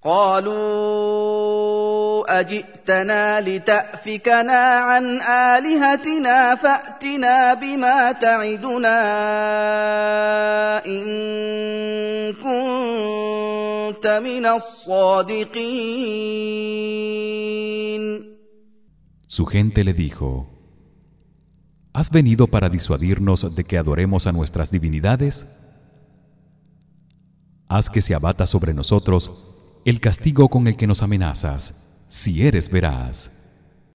قالوا أجئتنا لتأفكنا عن آلهتنا فأتنا بما تعدنا إن كنت من الصادقين. Su gente le dijo: ¿Has venido para disuadirnos de que adoremos a nuestras divinidades? Haz que se abata sobre nosotros el castigo con el que nos amenazas, si eres veraz.